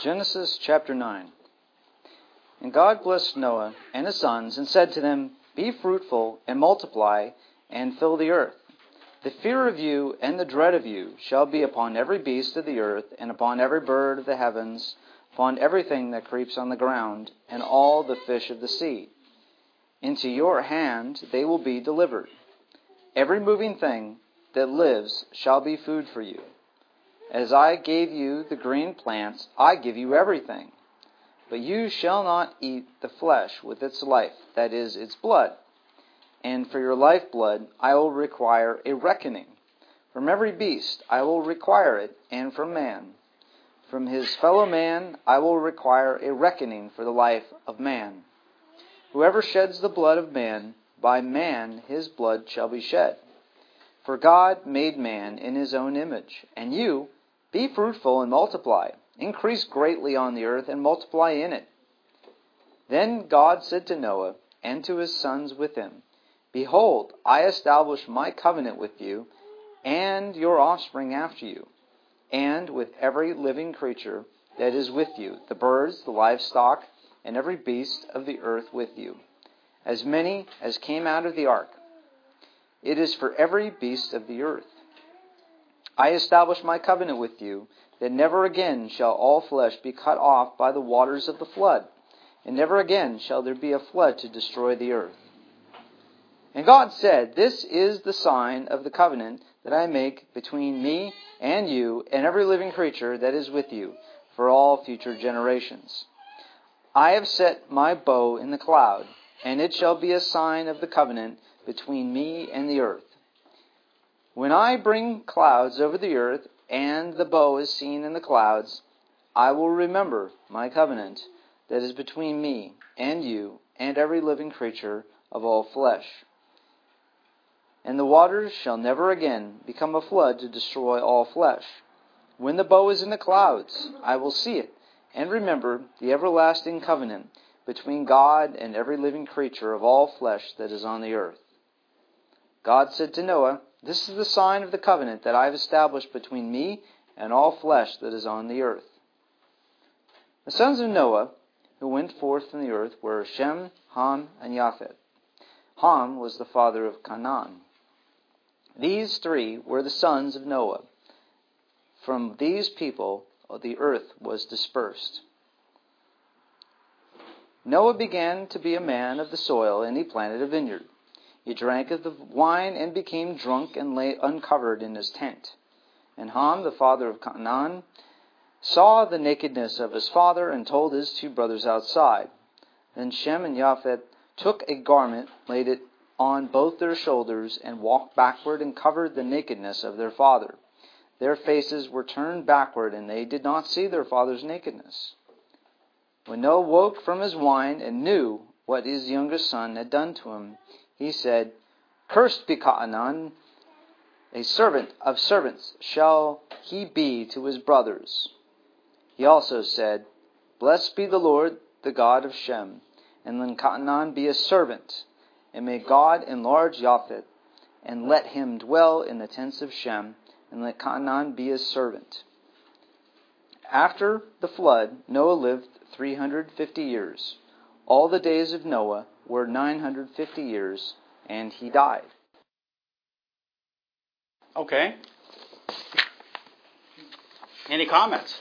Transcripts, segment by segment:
Genesis chapter 9. And God blessed Noah and his sons, and said to them, Be fruitful, and multiply, and fill the earth. The fear of you and the dread of you shall be upon every beast of the earth, and upon every bird of the heavens, upon everything that creeps on the ground, and all the fish of the sea. Into your hand they will be delivered. Every moving thing that lives shall be food for you. As I gave you the green plants, I give you everything. But you shall not eat the flesh with its life, that is, its blood. And for your lifeblood I will require a reckoning. From every beast I will require it, and from man. From his fellow man I will require a reckoning for the life of man. Whoever sheds the blood of man, by man his blood shall be shed. For God made man in his own image, and you, be fruitful and multiply, increase greatly on the earth, and multiply in it. Then God said to Noah, and to his sons with him, Behold, I establish my covenant with you, and your offspring after you, and with every living creature that is with you, the birds, the livestock, and every beast of the earth with you, as many as came out of the ark. It is for every beast of the earth. I establish my covenant with you, that never again shall all flesh be cut off by the waters of the flood, and never again shall there be a flood to destroy the earth. And God said, This is the sign of the covenant that I make between me and you and every living creature that is with you for all future generations. I have set my bow in the cloud, and it shall be a sign of the covenant between me and the earth. When I bring clouds over the earth, and the bow is seen in the clouds, I will remember my covenant that is between me and you and every living creature of all flesh. And the waters shall never again become a flood to destroy all flesh. When the bow is in the clouds, I will see it, and remember the everlasting covenant between God and every living creature of all flesh that is on the earth. God said to Noah, This is the sign of the covenant that I have established between me and all flesh that is on the earth. The sons of Noah who went forth from the earth were Shem, Ham, and Japheth. Ham was the father of Canaan. These three were the sons of Noah. From these people the earth was dispersed. Noah began to be a man of the soil, and he planted a vineyard. He drank of the wine and became drunk and lay uncovered in his tent. And Ham, the father of Canaan, saw the nakedness of his father and told his two brothers outside. Then Shem and Japheth took a garment, laid it on both their shoulders, and walked backward and covered the nakedness of their father. Their faces were turned backward, and they did not see their father's nakedness. When Noah woke from his wine and knew what his youngest son had done to him, he said, Cursed be Canaan, a servant of servants shall he be to his brothers. He also said, Blessed be the Lord, the God of Shem, and let Canaan be a servant, and may God enlarge Japheth, and let him dwell in the tents of Shem, and let Canaan be his servant. After the flood, Noah lived 350 years. All the days of Noah were 950 years, and he died. Okay. Any comments?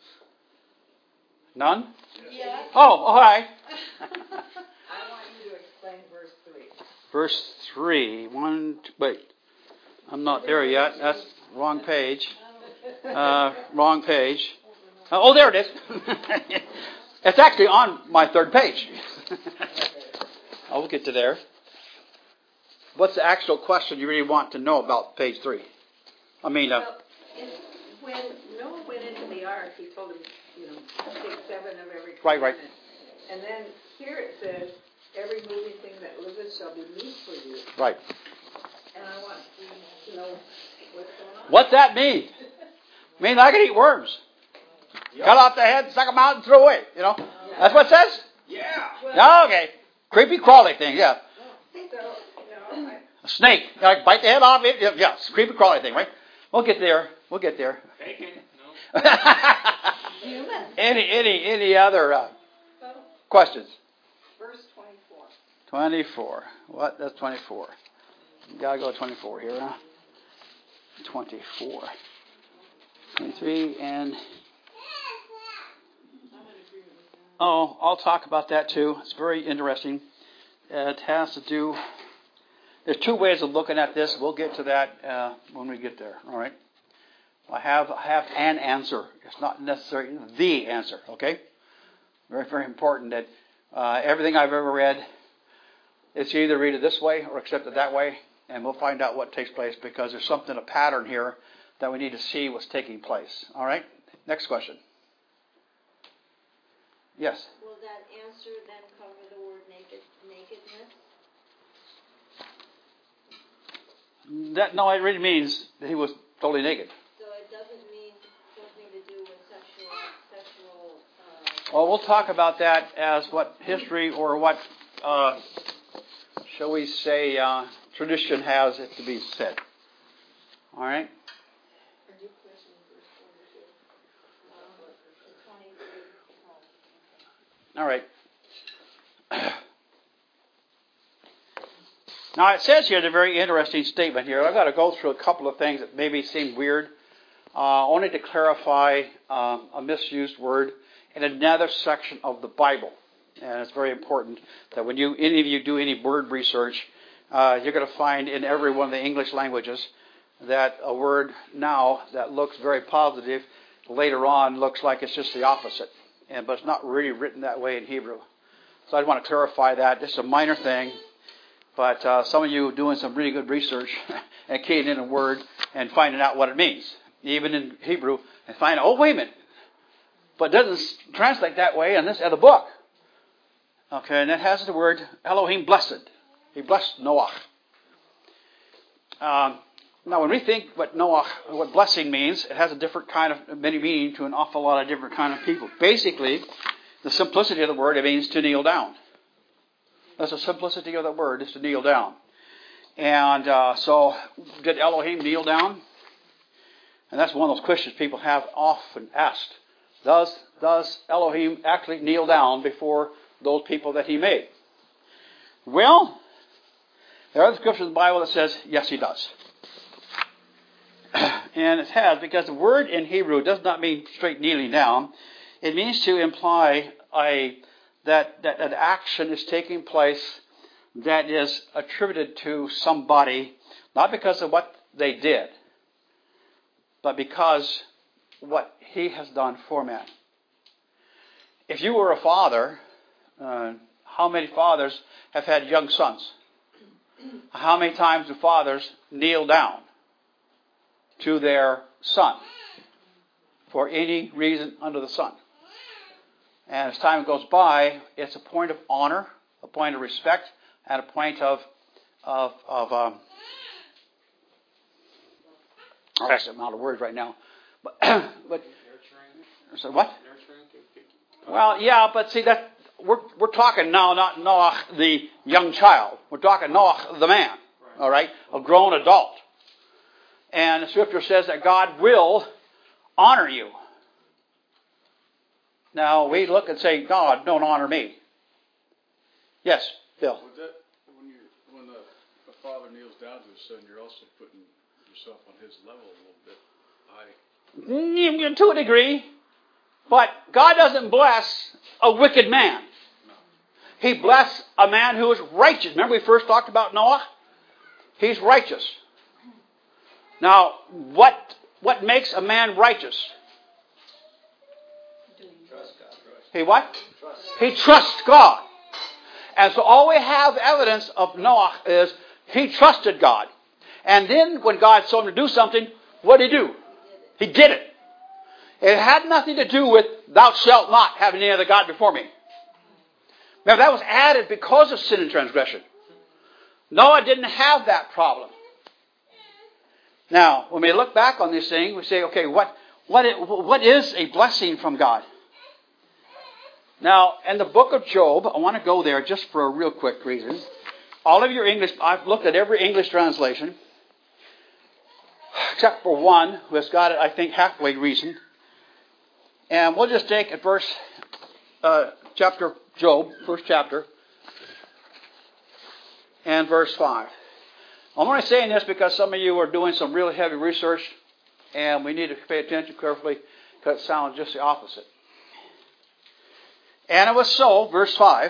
None? Yeah. Oh, all right. I want you to explain verse 3. Verse 3. Wait. I'm not there yet. That's wrong page. Wrong page. Oh, there it is. It's actually on my third page. I'll get to there. What's the actual question you really want to know about page 3? I mean, Well, when Noah went into the ark, he told him, take 7 of every commandment. Right. And then here it says, every moving thing that liveth shall be meat for you. Right. And I want to know what's going on. What's that mean? I mean, I can eat worms. Yep. Cut off the head, suck them out, and throw away. Yeah. That's what it says? Yeah. Well, okay. Creepy crawly thing, yeah. A snake. Bite the head off it. Yeah, creepy crawly thing, right? We'll get there. Bacon? No. Human? Any other questions? Verse 24. 24. What? That's 24. Gotta go 24 here, huh? 24. 23 and... Oh, I'll talk about that too. It's very interesting. It has to do... There's two ways of looking at this. We'll get to that when we get there. All right. I have an answer. It's not necessarily the answer. Okay. Very, very important that everything I've ever read, it's either read it this way or accept it that way, and we'll find out what takes place because there's something, a pattern here that we need to see what's taking place. All right. Next question. Yes. Will that answer then cover the word nakedness? No, it really means that he was totally naked. So it doesn't mean something to do with sexual. Well, we'll talk about that as what history or what, shall we say, tradition has it to be said. All right. All right. Now, it says here, the very interesting statement here. I've got to go through a couple of things that maybe seem weird, only to clarify a misused word in another section of the Bible. And it's very important that when any of you do any word research, you're going to find in every one of the English languages that a word now that looks very positive later on looks like it's just the opposite. But it's not really written that way in Hebrew. So I want to clarify that. This is a minor thing. But some of you are doing some really good research and keying in a word and finding out what it means, even in Hebrew, and find out, oh, wait a minute. But it doesn't translate that way in this other book. Okay, and that has the word Elohim blessed. He blessed Noah. Now, when we think what blessing means, it has a different kind of many meaning to an awful lot of different kind of people. Basically, the simplicity of the word, it means to kneel down. That's the simplicity of the word, is to kneel down. And so, did Elohim kneel down? And that's one of those questions people have often asked. Does Elohim actually kneel down before those people that he made? Well, there are scriptures in the Bible that says, yes, he does. And it has, because the word in Hebrew does not mean straight kneeling down. It means to imply that an action is taking place that is attributed to somebody, not because of what they did, but because what he has done for man. If you were a father, how many fathers have had young sons? How many times do fathers kneel down to their son for any reason under the sun? And as time goes by, it's a point of honor, a point of respect, and a point of actually, I'm out of words right now. But so what? Well, yeah, but see that we're talking now not Noah the young child. We're talking Noah the man. All right, a grown adult. And the scripture says that God will honor you. Now, we look and say, God, don't honor me. Yes, Bill. When a father kneels down to his son, you're also putting yourself on his level a little bit. To a degree. But God doesn't bless a wicked man. He blessed a man who is righteous. Remember we first talked about Noah? He's righteous. Now, what makes a man righteous? He what? He trusts God. And so all we have evidence of Noah is he trusted God. And then when God told him to do something, what did he do? He did it. It had nothing to do with thou shalt not have any other God before me. Now that was added because of sin and transgression. Noah didn't have that problem. Now, when we look back on this thing, we say, okay, what is a blessing from God? Now, in the book of Job, I want to go there just for a real quick reason. All of your English, I've looked at every English translation, except for one, who has got it, I think, halfway reasoned. And we'll just take at chapter Job, first chapter, and verse 5. I'm only saying this because some of you are doing some really heavy research, and we need to pay attention carefully because it sounds just the opposite. And it was so, verse 5,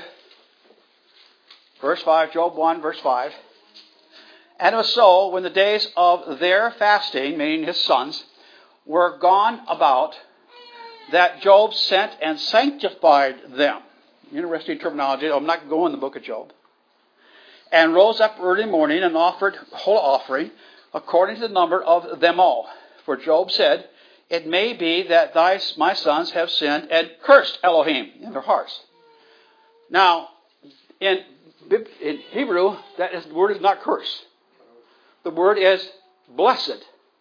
Job 1, verse 5. And it was so, when the days of their fasting, meaning his sons, were gone about, that Job sent and sanctified them. Interesting terminology. I'm not going to go in the book of Job. And rose up early morning and offered whole offering according to the number of them all. For Job said, it may be that my sons have sinned and cursed Elohim in their hearts. Now, in Hebrew, the word is not curse. The word is blessed.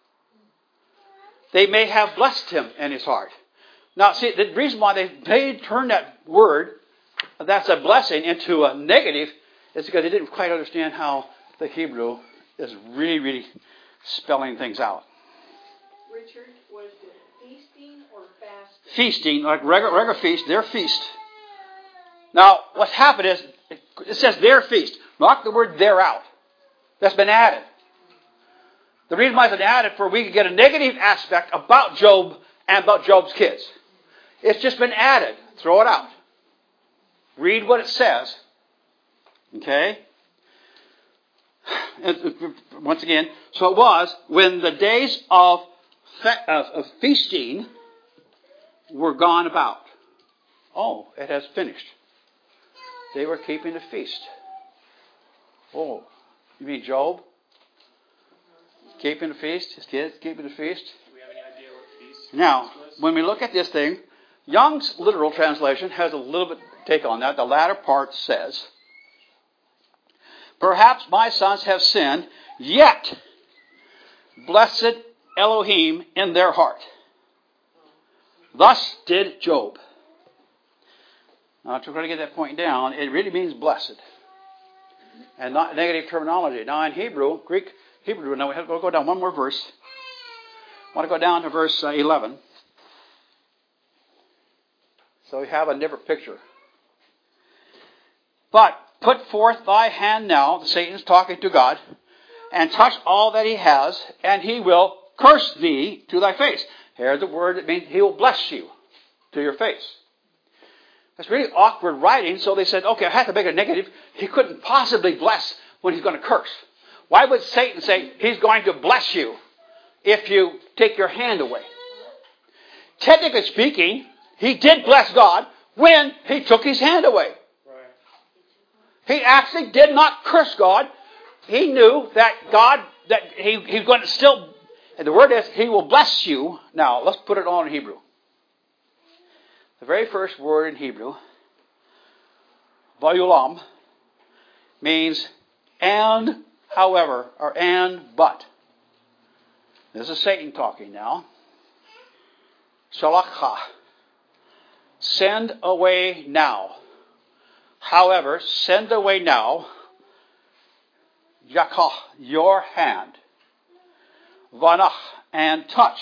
They may have blessed him in his heart. Now, see, the reason why they turned that word, that's a blessing, into a negative is because they didn't quite understand how the Hebrew is really, really spelling things out. Richard, was it feasting or fasting? Feasting, like regular feast, their feast. Now, what's happened is, it says their feast. Knock the word their out. That's been added. The reason why it's been added, for we can get a negative aspect about Job and about Job's kids. It's just been added. Throw it out. Read what it says. Okay? Once again, so it was when the days of feasting were gone about. Oh, it has finished. They were keeping the feast. Oh, you mean Job? Keeping the feast? His kids keeping the feast? Do we have any idea what feast Now, was? when we look at this thing, Young's literal translation has a little bit take on that. The latter part says, perhaps my sons have sinned, yet blessed Elohim in their heart. Thus did Job. Now, to try to get that point down, it really means blessed. And not negative terminology. Now, in Greek Hebrew, now we have to go down one more verse. I want to go down to verse 11. So we have a different picture. But put forth thy hand now, Satan's talking to God, and touch all that he has, and he will curse thee to thy face. Here's the word that means he will bless you to your face. That's really awkward writing, so they said, okay, I have to make it negative. He couldn't possibly bless when he's going to curse. Why would Satan say he's going to bless you if you take your hand away? Technically speaking, he did bless God when he took his hand away. Right. He actually did not curse God. He knew that God, that he's going to still, and the word is, he will bless you. Now, let's put it all in Hebrew. The very first word in Hebrew, vayulam, means and however, or and but. This is Satan talking now. Shalachha. Send away now. However, send away now. Yakah, your hand. Vanach, and touch.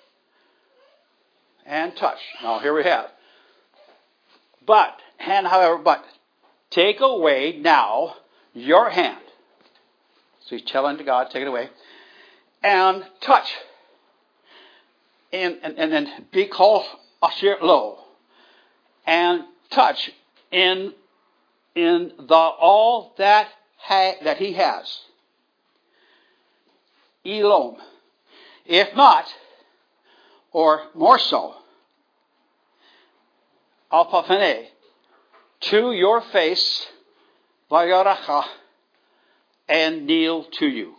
And touch. Now here we have. But, hand, however, but, take away now your hand. So he's telling to God, take it away. And touch. And then be called Asher Lo. And touch in the all that he has. Elom. If not, or more so, Alpafene, to your face, Vayaracha, and kneel to you.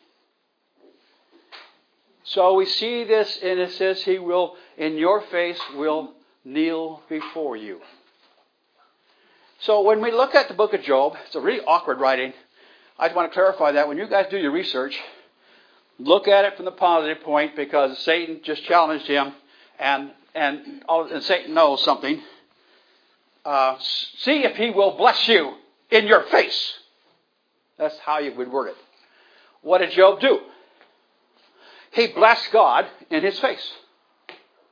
So we see this, and it says he will, in your face, will kneel before you. So when we look at the book of Job, it's a really awkward writing. I just want to clarify that. When you guys do your research, look at it from the positive point, because Satan just challenged him, and Satan knows something. See if he will bless you in your face. That's how you would word it. What did Job do? He blessed God in his face.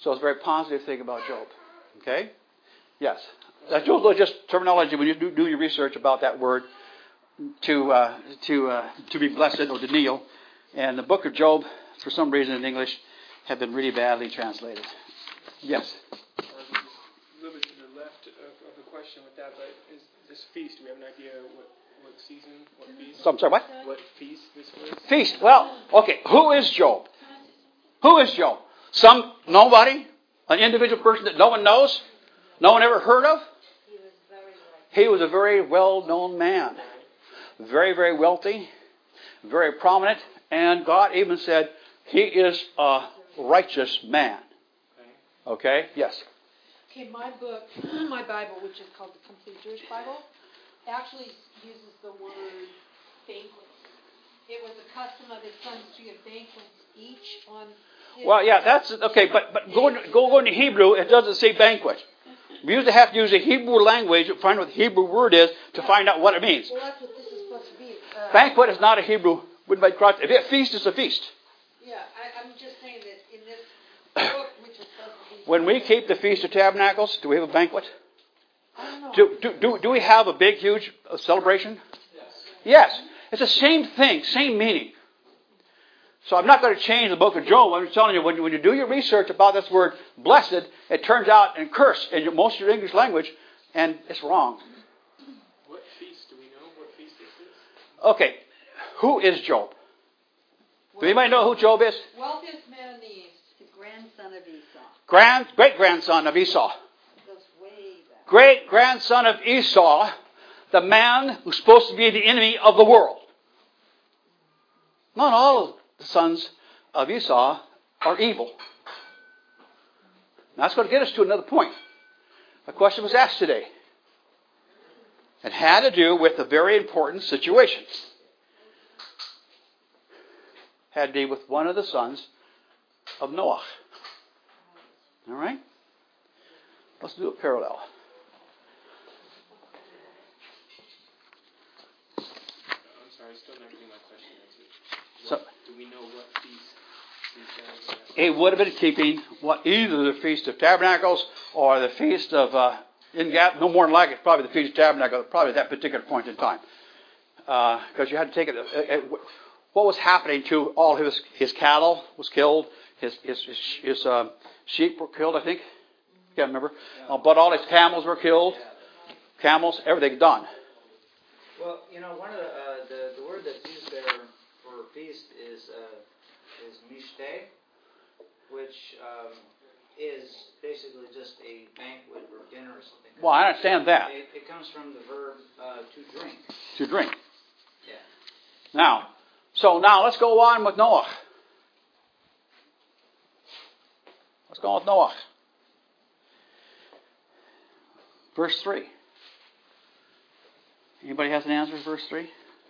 So it's a very positive thing about Job. Okay? Yes. That's just terminology when you do your research about that word to be blessed or to kneel. And the book of Job, for some reason in English, have been really badly translated. Yes? A little bit to the left of the question with that, but is this feast, do we have an idea what season, what feast? So, I'm sorry, what? What feast this was? Feast. Well, okay, who is Job? Who is Job? Nobody? An individual person that no one knows? No one ever heard of? He was a very well-known man. Very, very wealthy. Very prominent. And God even said he is a righteous man. Okay? Yes. Okay, my book, my Bible, which is called the Complete Jewish Bible, actually uses the word banquet. It was a custom of his sons to give banquets each on his... Well, yeah, that's okay, but going to Hebrew, it doesn't say banquet. We usually have to use the Hebrew language to find what the Hebrew word is to find out what it means. Well, that's what this is supposed to be. Banquet is not a Hebrew. If a feast is a feast. Yeah, I'm just saying that in this book, which is supposed to be... When we keep the Feast of Tabernacles, do we have a banquet? I don't know. Do we have a big, huge celebration? Yes. It's the same thing, same meaning. So I'm not going to change the book of Job. I'm just telling you, when you do your research about this word blessed, it turns out and curse in most of your English language, and it's wrong. What feast, do we know what feast this is? Okay, who is Job? Do anybody know who Job is? Wealthiest man in the East, the grandson of Esau. Great-grandson of Esau. Goes way back. Great-grandson of Esau, the man who's supposed to be the enemy of the world. Not all of the sons of Esau are evil. Now, that's going to get us to another point. A question was asked today. It had to do with a very important situation. Had to do with one of the sons of Noah. All right? Let's do a parallel. I'm sorry, still not getting my question answered. So, Do we know what feast he would have been keeping either the Feast of Tabernacles or the Feast of no more than likely, probably the Feast of Tabernacles, probably at that particular point in time. Because you had to take it. What was happening to all his cattle was killed, his sheep were killed, I think. Can't remember. But all his camels were killed. Camels, everything done. Well, one of the word that's used there for feast is mishteh, which is basically just a banquet or dinner or something. Well, I understand that. It comes from the verb to drink. To drink. Yeah. Now let's go on with Noah. Let's go on with Noah. Verse 3. Anybody has an answer for verse 3?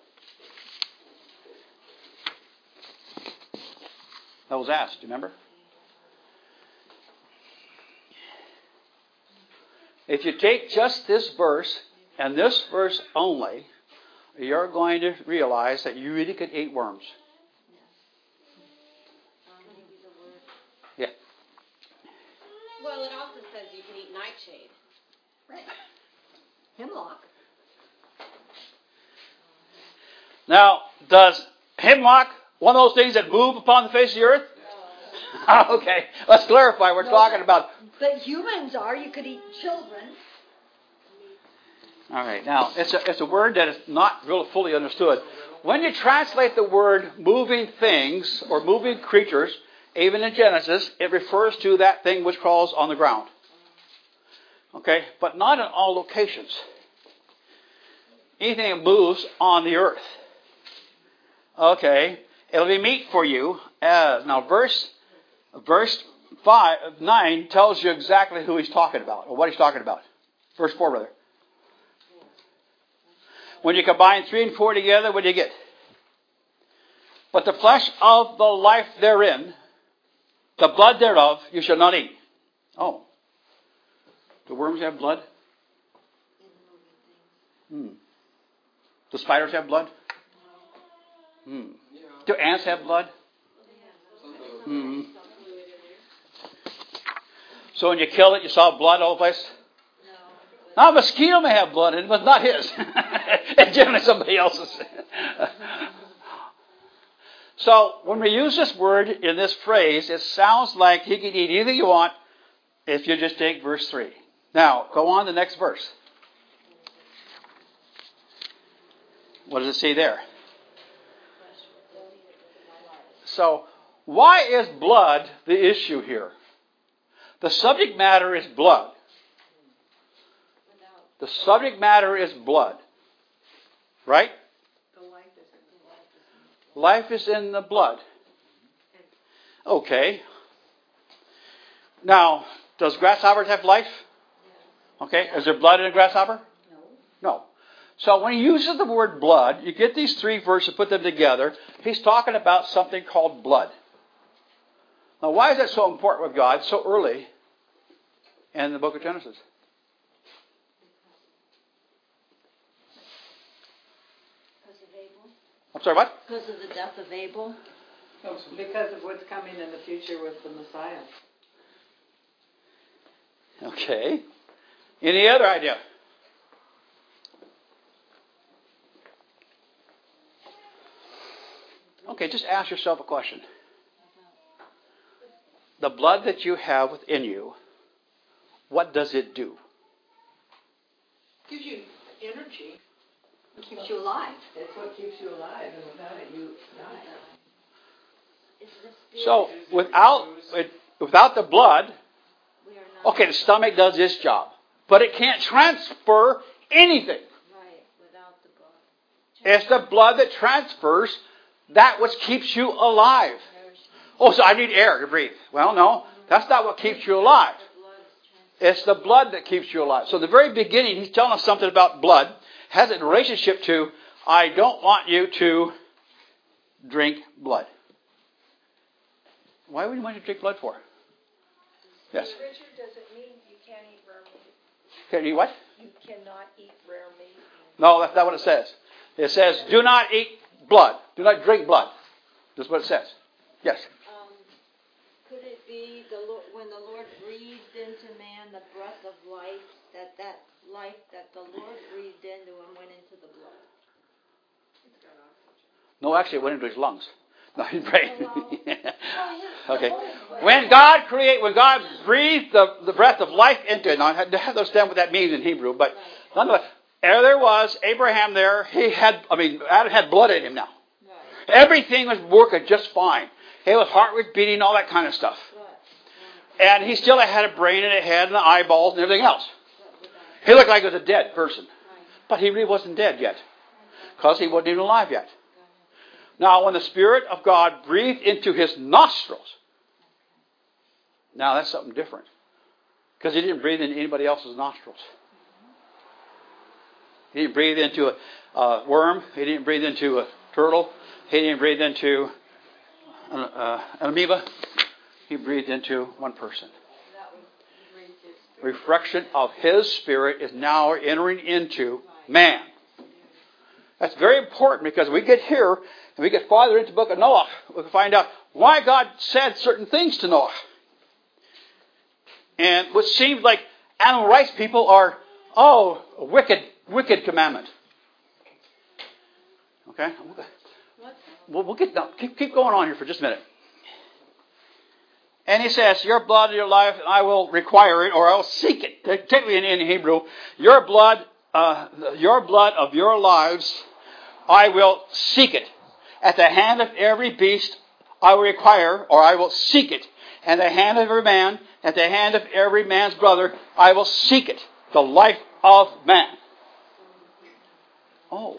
That was asked, do you remember? If you take just this verse and this verse only, you're going to realize that you really could eat worms. Yeah. Well, it also says you can eat nightshade. Right. Hemlock. Now, does hemlock, one of those things that move upon the face of the earth? Okay, let's clarify. We're talking about... But humans are. You could eat children. All right, now, it's a word that is not really fully understood. When you translate the word moving things or moving creatures, even in Genesis, it refers to that thing which crawls on the ground. Okay, but not in all locations. Anything that moves on the earth. Okay, it'll be meat for you. Now, verse 9 tells you exactly who he's talking about, or what he's talking about. Verse 4, rather. When you combine 3 and 4 together, what do you get? But the flesh of the life therein, the blood thereof, you shall not eat. Oh. Do worms have blood? Do spiders have blood? Do ants have blood? So when you killed it, you saw blood all over the place? No. Now, a mosquito may have blood in it, but not his. It's generally somebody else's. So when we use this word in this phrase, it sounds like he can eat anything you want if you just take verse 3. Now, go on to the next verse. What does it say there? So, why is blood the issue here? The subject matter is blood. The subject matter is blood. Right? Life is in the blood. Okay. Now, does grasshoppers have life? Okay. Is there blood in a grasshopper? No. So when he uses the word blood, you get these three verses, put them together. He's talking about something called blood. Now, why is that so important with God so early in the book of Genesis? I'm sorry, what? Because of the death of Abel. Because of what's coming in the future with the Messiah. Okay. Any other idea? Okay, just ask yourself a question. The blood that you have within you, what does it do? Gives you energy. It keeps you alive. It's what keeps you alive, and without it, you die. It's the spirit. So, without the blood, We are not okay, the stomach does its job, but it can't transfer anything. right without the blood. It's the blood that transfers that which keeps you alive. Oh, so I need air to breathe. Well, no, that's not what keeps you alive. The blood is transferred. It's the blood that keeps you alive. So, the very beginning, he's telling us something about blood. Has a relationship to, I don't want you to drink blood. Why would you want to drink blood for? Yes. Richard, does it mean you can't eat rare meat? Can you what? You cannot eat rare meat. No, that's not what it says. It says, do not eat blood. Do not drink blood. That's what it says. Yes. Could it be when the Lord breathed into man the breath of life, that life that the Lord breathed into him went into the blood? No, actually, it went into his lungs. No, his brain. Okay. When God breathed the breath of life into it, now I have to understand what that means in Hebrew, but nonetheless, there was Abraham there. Adam had blood in him now. Right. Everything was working just fine. His heart was beating, all that kind of stuff. Right. And he still had a brain and a head and eyeballs and everything else. He looked like he was a dead person. But he really wasn't dead yet. Because he wasn't even alive yet. Now, when the Spirit of God breathed into his nostrils, now that's something different. Because he didn't breathe into anybody else's nostrils. He didn't breathe into a worm. He didn't breathe into a turtle. He didn't breathe into an amoeba. He breathed into one person. Reflection of his Spirit is now entering into man. That's very important because we get here and we get farther into the book of Noah. We can find out why God said certain things to Noah. And what seems like animal rights people are, a wicked commandment. Okay? We'll get down. Keep going on here for just a minute. And he says, your blood of your life, and I will require it, or I will seek it. Particularly in Hebrew, your blood of your lives, I will seek it. At the hand of every beast, I will require, or I will seek it. At the hand of every man, at the hand of every man's brother, I will seek it. The life of man. Oh.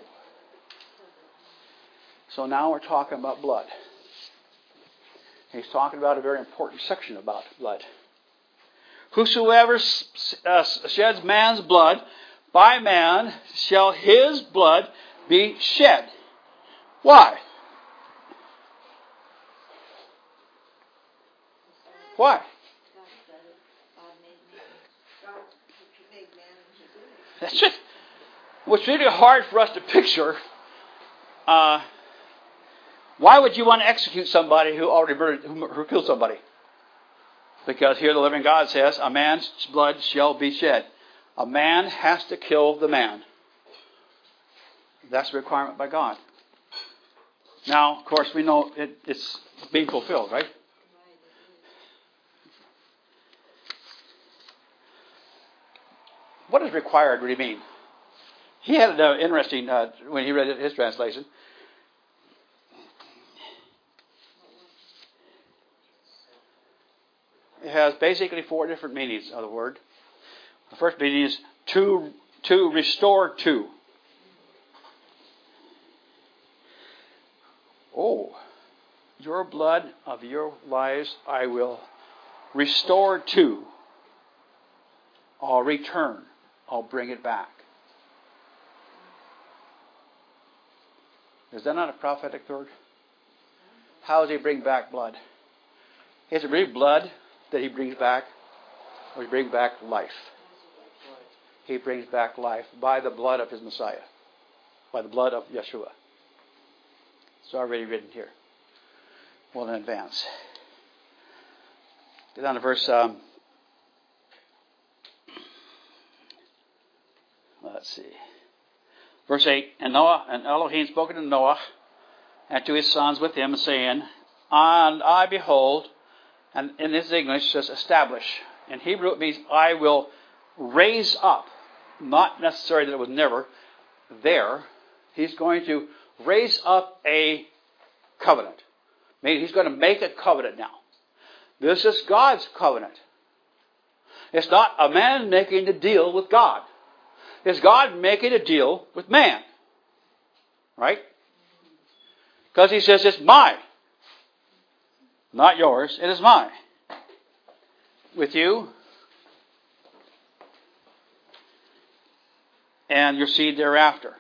So now we're talking about blood. He's talking about a very important section about blood. Whosoever sheds man's blood, by man shall his blood be shed. Why? Why? That's it. What's really hard for us to picture. Why would you want to execute somebody who already who killed somebody? Because here the living God says, a man's blood shall be shed. A man has to kill the man. That's a requirement by God. Now, of course, we know it's being fulfilled, right? What does required really mean? He had an interesting, when he read his translation. It has basically 4 different meanings of the word. The first meaning is to restore to. Oh, your blood of your lives I will restore to. I'll return. I'll bring it back. Is that not a prophetic word? How does he bring back blood? Is it really blood that he brings back? Or he brings back life? He brings back life by the blood of his Messiah. By the blood of Yeshua. It's already written here. Well, in advance. Get down to verse... let's see. Verse 8, and Elohim spoke to Noah and to his sons with him, saying, and I behold, and in this English it says establish. In Hebrew it means I will raise up. Not necessarily that it was never there. He's going to raise up a covenant. Meaning he's going to make a covenant now. This is God's covenant. It's not a man making a deal with God. It's God making a deal with man. Right? Because he says it's mine. Not yours. It is mine. With you. And your seed thereafter.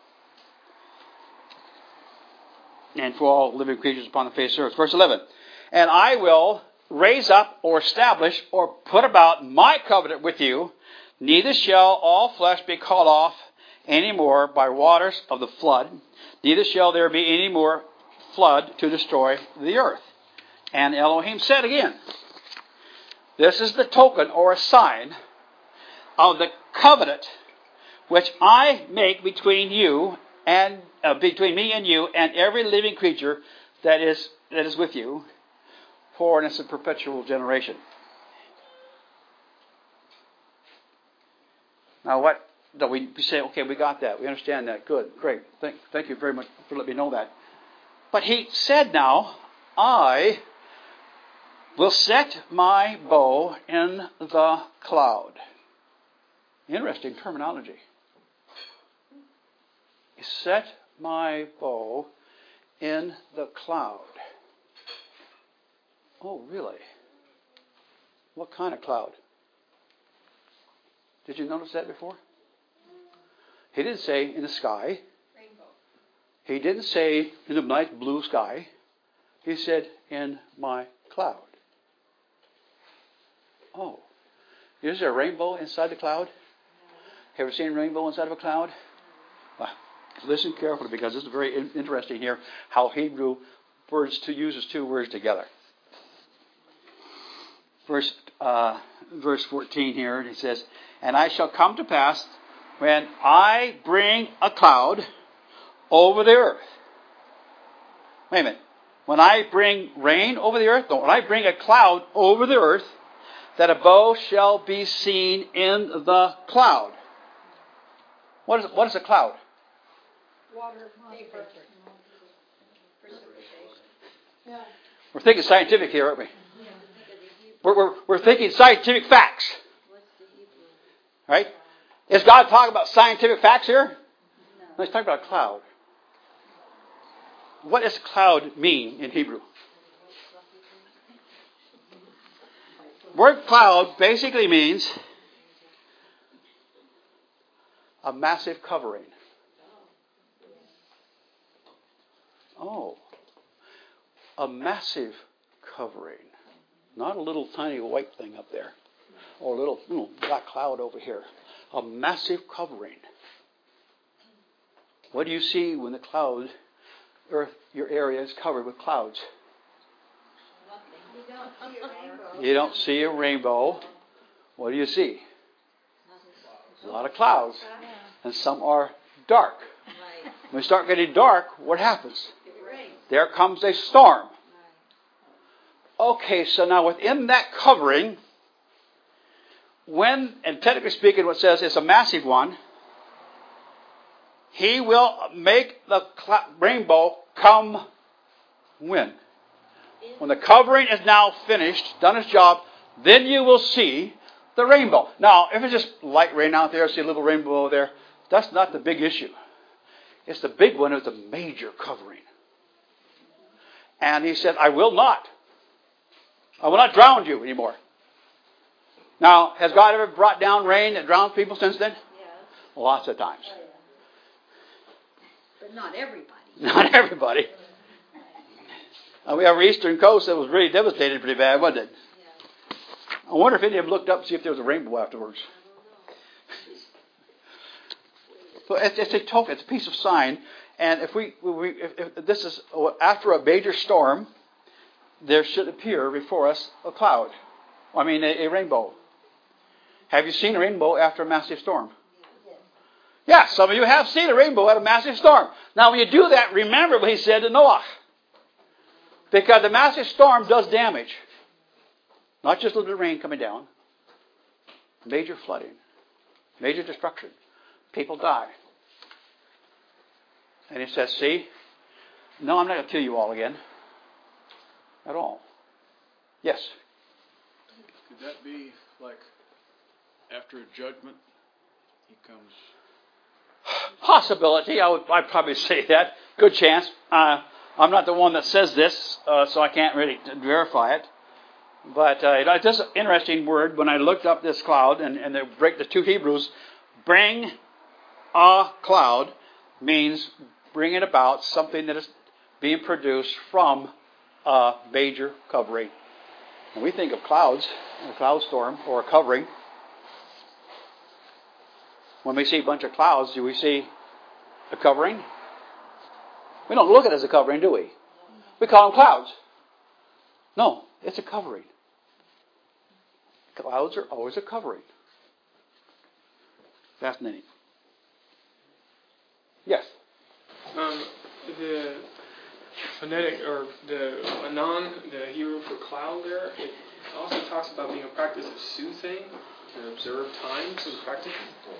And for all living creatures upon the face of the earth. Verse 11. And I will raise up or establish or put about my covenant with you. Neither shall all flesh be cut off any more by waters of the flood. Neither shall there be any more flood to destroy the earth. And Elohim said again, this is the token or a sign of the covenant which I make between you and between me and you and every living creature that is with you, for it's a perpetual generation. Now what do we say? Okay, we got that. We understand that. Good, great. Thank you very much for letting me know that. But he said now, I will set my bow in the cloud. Interesting terminology. Set my bow in the cloud. Oh, really? What kind of cloud? Did you notice that before? He didn't say in the sky. Rainbow. He didn't say in the nice blue sky. He said in my cloud. Oh. Is there a rainbow inside the cloud? Have you seen a rainbow inside of a cloud? Well, listen carefully because this is very interesting here how Hebrew uses 2 words together. Verse 14 here, he says, and I shall come to pass when I bring a cloud over the earth. Wait a minute. When I bring rain over the earth? No, when I bring a cloud over the earth, that a bow shall be seen in the cloud. What is a cloud? Water, vapor. Yeah. We're thinking scientific here, aren't we? We're thinking scientific facts. Right? Is God talking about scientific facts here? No, he's talking about a cloud. What does cloud mean in Hebrew? Word cloud basically means a massive covering. Oh, a massive covering. Not a little tiny white thing up there. Or a little black cloud over here. A massive covering. What do you see when the cloud, earth, your area is covered with clouds? You don't see a rainbow. What do you see? A lot of clouds. And some are dark. When we start getting dark, what happens? There comes a storm. Okay, so now within that covering, when, and technically speaking, what it says it's a massive one, He will make the rainbow come when? When the covering is now finished, done its job, then you will see the rainbow. Now, if it's just light rain out there, see a little rainbow there, that's not the big issue. It's the big one, it's the major covering. And He said, I will not drown you anymore. Now, has God ever brought down rain that drowned people since then? Yes. Lots of times. But not everybody. Not everybody. We have our eastern coast that was really devastated pretty bad, wasn't it? Yeah. I wonder if any of them looked up to see if there was a rainbow afterwards. So it's a token, it's a piece of sign. And if this is after a major storm, there should appear before us a cloud. A rainbow. Have you seen a rainbow after a massive storm? Yeah, some of you have seen a rainbow at a massive storm. Now, when you do that, remember what He said to Noah. Because the massive storm does damage. Not just a little bit of rain coming down. Major flooding. Major destruction. People die. And He says, see, no, I'm not going to kill you all again. At all. Yes? Could that be like after a judgment, He comes? Possibility. I'd probably say that. Good chance. I'm not the one that says this, so I can't really verify it. But it's just an interesting word. When I looked up this cloud, and they break the two Hebrews, bring a cloud means bringing about something that is being produced from a major covering. When we think of clouds, a cloud storm, or a covering, when we see a bunch of clouds, do we see a covering? We don't look at it as a covering, do we? We call them clouds. No, it's a covering. Clouds are always a covering. Fascinating. Yes? The phonetic, or the anon, the Hebrew for cloud there, it also talks about being a practice of soothing, to observe times and practice.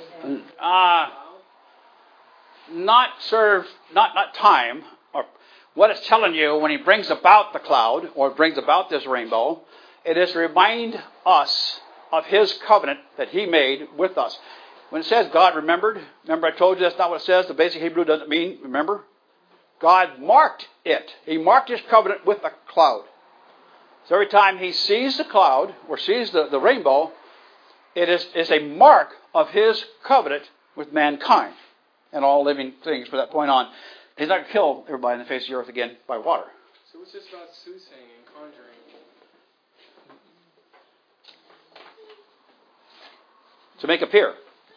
Not time. Or what it's telling you when He brings about the cloud, or brings about this rainbow, it is to remind us of His covenant that He made with us. When it says God remembered, remember I told you that's not what it says. The basic Hebrew doesn't mean remember. God marked it. He marked His covenant with a cloud. So every time He sees the cloud, or sees the rainbow, it is a mark of His covenant with mankind and all living things from that point on. He's not going to kill everybody in the face of the earth again by water. So what's this about soothing and conjuring? To make appear.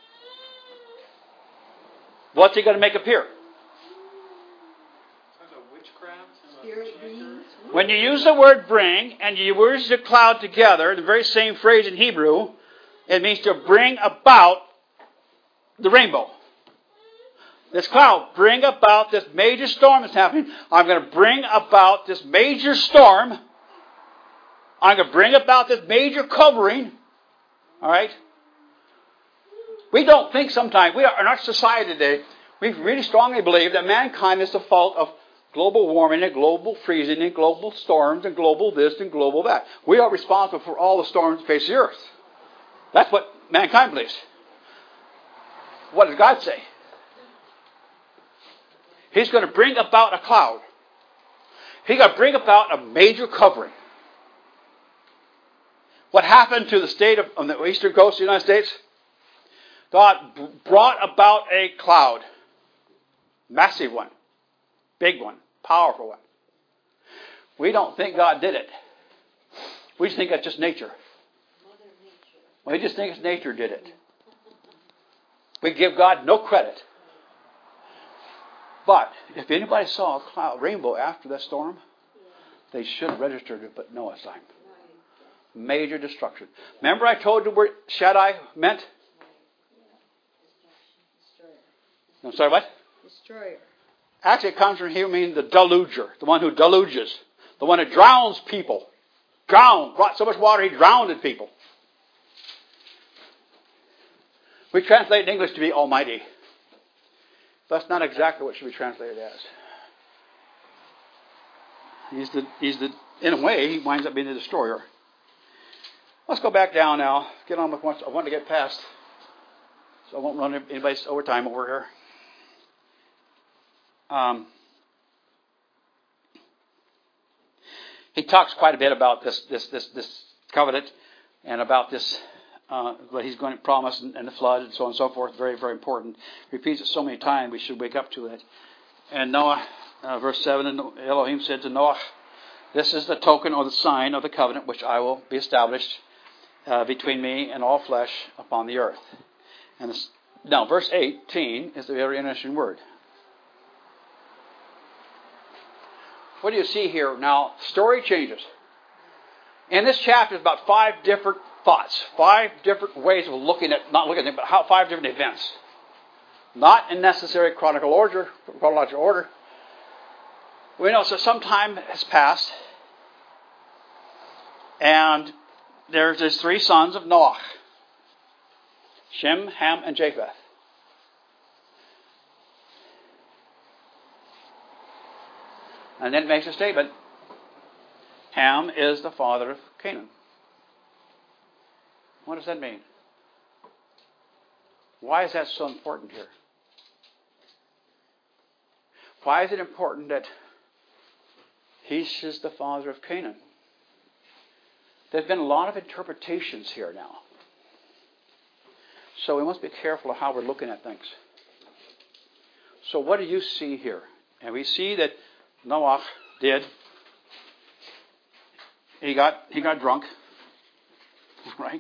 What's He going to make appear? Spirit beings. When you use the word bring, and you use the cloud together, the very same phrase in Hebrew, it means to bring about the rainbow. This cloud, bring about this major storm that's happening. I'm going to bring about this major storm. I'm going to bring about this major covering. All right? We don't think sometimes, in our society today, we really strongly believe that mankind is the fault of global warming and global freezing and global storms and global this and global that. We are responsible for all the storms that face the earth. That's what mankind believes. What does God say? He's going to bring about a cloud. He's going to bring about a major covering. What happened to the state on the eastern coast of the United States? God brought about a cloud. Massive one. Big one. Powerful one. We don't think God did it. We just think that's just nature. We just think it's nature did it. We give God no credit. But if anybody saw a cloud rainbow after that storm, They should have registered it, but Noah's time. Major destruction. Remember I told you what Shaddai meant? No, sorry, what? Destroyer. Actually, it comes from here meaning the deluger, the one who deluges, the one who drowns people. Brought so much water he drowned people. We translate in English to be almighty. That's not exactly what should be translated as. In a way, he winds up being the destroyer. Let's go back down now. Get on with what I want to get past, so I won't run anybody's overtime over here. He talks quite a bit about this covenant and about this what he's going to promise and the flood and so on and so forth. Very, very important. Repeats it so many times we should wake up to it. And Noah, verse 7, and Elohim said to Noah, "This is the token or the sign of the covenant which I will be established between me and all flesh upon the earth." And now, verse 18 is a very interesting word. What do you see here? Now, story changes. In this chapter, there's about 5 different thoughts, 5 different ways of looking at, not looking at, but 5 different events. Not in necessary chronological order. We know, so some time has passed, and there's these 3 sons of Noah, Shem, Ham, and Japheth. And then it makes a statement. Ham is the father of Canaan. What does that mean? Why is that so important here? Why is it important that he is the father of Canaan? There's been a lot of interpretations here now. So we must be careful of how we're looking at things. So what do you see here? And we see that Noah did. He got drunk, right?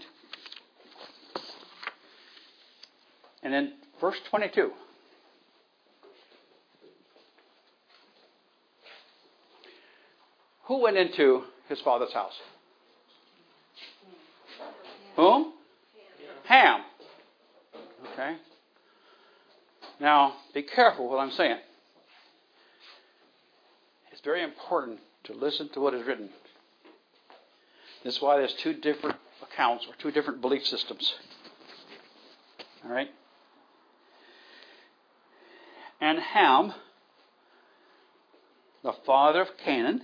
And then verse 22. Who went into his father's house? Whom? Ham. Okay. Now, be careful what I'm saying. It's very important to listen to what is written. This is why there's 2 different accounts or 2 different belief systems. All right? And Ham, the father of Canaan,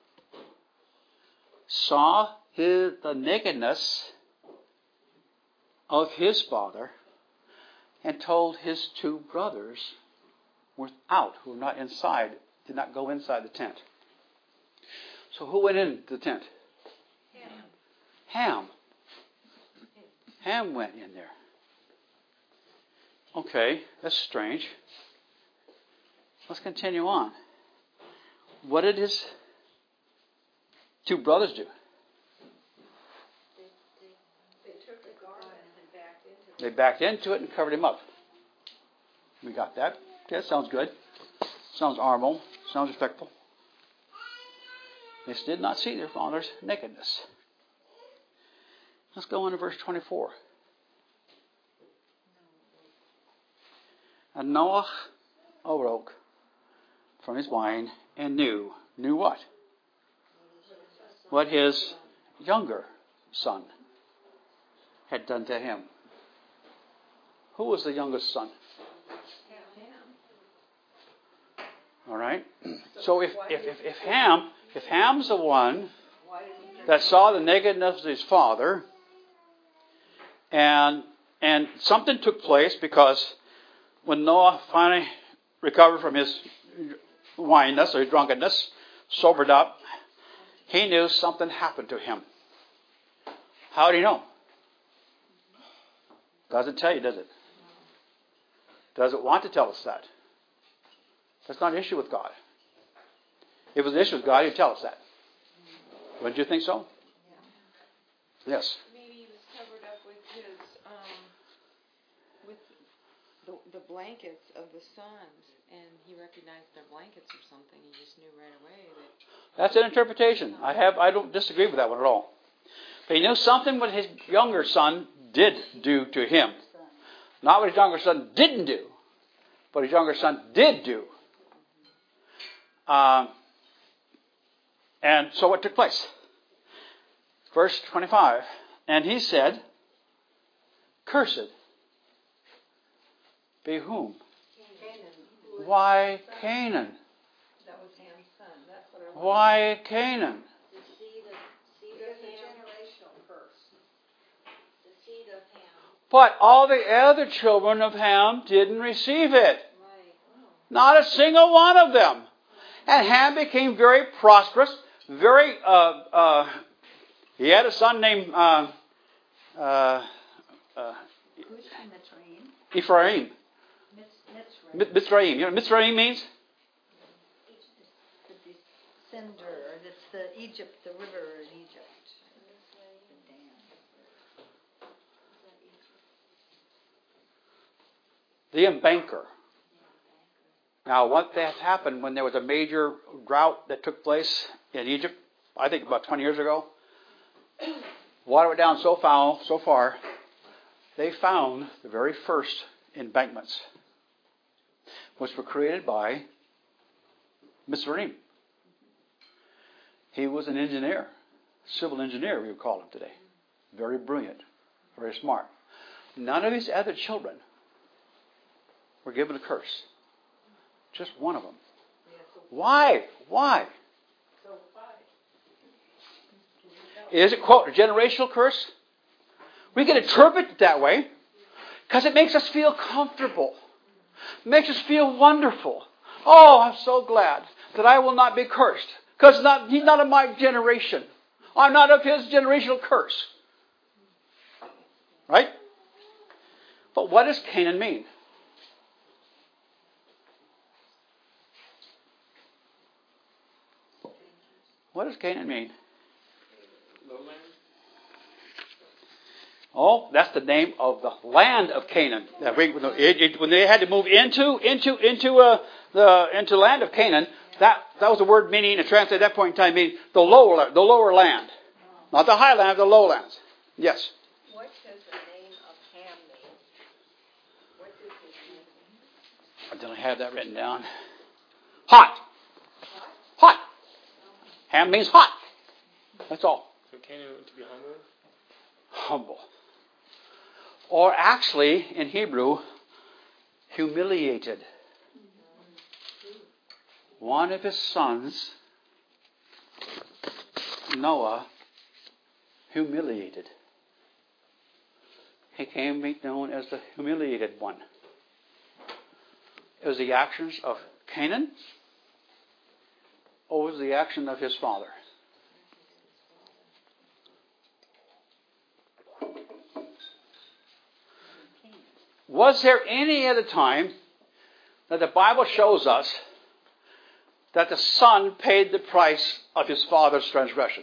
saw the nakedness of his father and told his 2 brothers without, who were not inside, did not go inside the tent. So who went into the tent? Ham. Ham went in there. Okay, that's strange. Let's continue on. What did his 2 brothers do? They backed into it and covered him up. We got that. Okay, that sounds good. Sounds honorable. Sounds respectful. They did not see their father's nakedness. Let's go on to verse 24. And Noah awoke from his wine and knew what? What his younger son had done to him. Who was the youngest son? All right. So if Ham's the one that saw the nakedness of his father, and something took place, because when Noah finally recovered from his wineness or his drunkenness, sobered up, he knew something happened to him. How do you know? Doesn't tell you, does it? Doesn't want to tell us that. That's not an issue with God. If it was an issue with God, he'd tell us that. Wouldn't you think so? Yeah. Yes. Maybe he was covered up with his, the blankets of the sons, and he recognized their blankets or something. He just knew right away that. That's an interpretation. I don't disagree with that one at all. But he knew something what his younger son did do to him. Not what his younger son didn't do, but his younger son did do. And so what took place? Verse 25. And he said, "Cursed be whom? Canaan. Why Canaan? That was Ham's son. That's what I wanted. Why Canaan?" The seed of It's a Ham. generational curse. The seed of Ham. But all the other children of Ham didn't receive it. Right. Not a single one of them. And Ham became very prosperous, very, he had a son named Ephraim. Mitzrayim. You know what Mitzrayim means? The descender, that's the Egypt, the river in Egypt. The dam. The embanker. Now, what that happened when there was a major drought that took place in Egypt, I think about 20 years ago, water went down so far, they found the very first embankments, which were created by Mitzrayim. He was an engineer, civil engineer, we would call him today. Very brilliant, very smart. None of his other children were given a curse. Just one of them. Why? Why? Is it, quote, a generational curse? We can interpret it that way because it makes us feel comfortable. It makes us feel wonderful. Oh, I'm so glad that I will not be cursed because he's not of my generation. I'm not of his generational curse. Right? But what does Canaan mean? What does Canaan mean? Lowland? Oh, that's the name of the land of Canaan. When they had to move into the land of Canaan, that was the word meaning, and translated at that point in time, meaning the lower land, not the high land, the lowlands. Yes. What does the name of Ham mean? What does his name mean? I don't have that written down. Hot. Hot. Ham means hot. That's all. So Canaan to be humble? Humble. Or actually, in Hebrew, humiliated. One of his sons, Noah, humiliated. He came to be known as the humiliated one. It was the actions of Canaan, or was the action of his father? Was there any other time that the Bible shows us that the son paid the price of his father's transgression?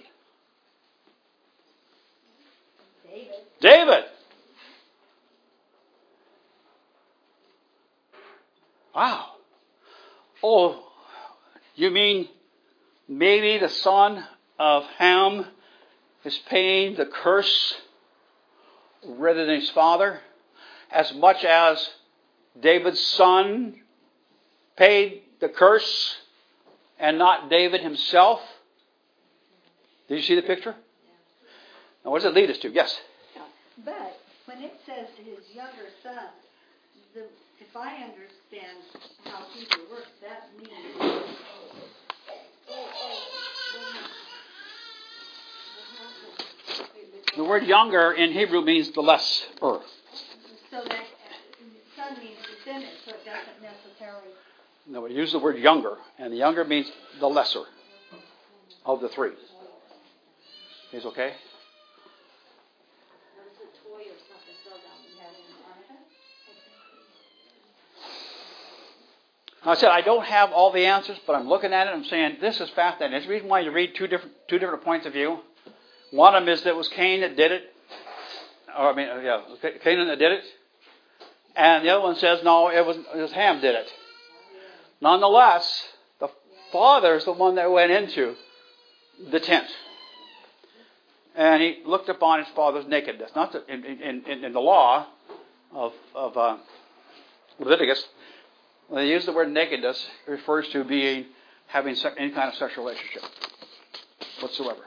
David. Wow. Oh, you mean maybe the son of Ham is paying the curse rather than his father? As much as David's son paid the curse and not David himself? Did you see the picture? Now, what does it lead us to? Yes? But when it says his younger son, if I understand how Hebrew works, that means The word younger in Hebrew means the lesser. so that son means descendant, so it doesn't necessarily. No, we use the word younger, and the younger means the lesser of the three. Is okay? There's a toy or something fell down the Now, I said I don't have all the answers, but I'm looking at it and I'm saying this is fascinating. There's a reason why you read two different points of view. One of them is that it was Cain that did it. Canaan that did it. And the other one says, no, it was Ham did it. Nonetheless, the father is the one that went into the tent. And he looked upon his father's nakedness. Not that in the law of Leviticus, when they use the word nakedness, it refers to having any kind of sexual relationship whatsoever.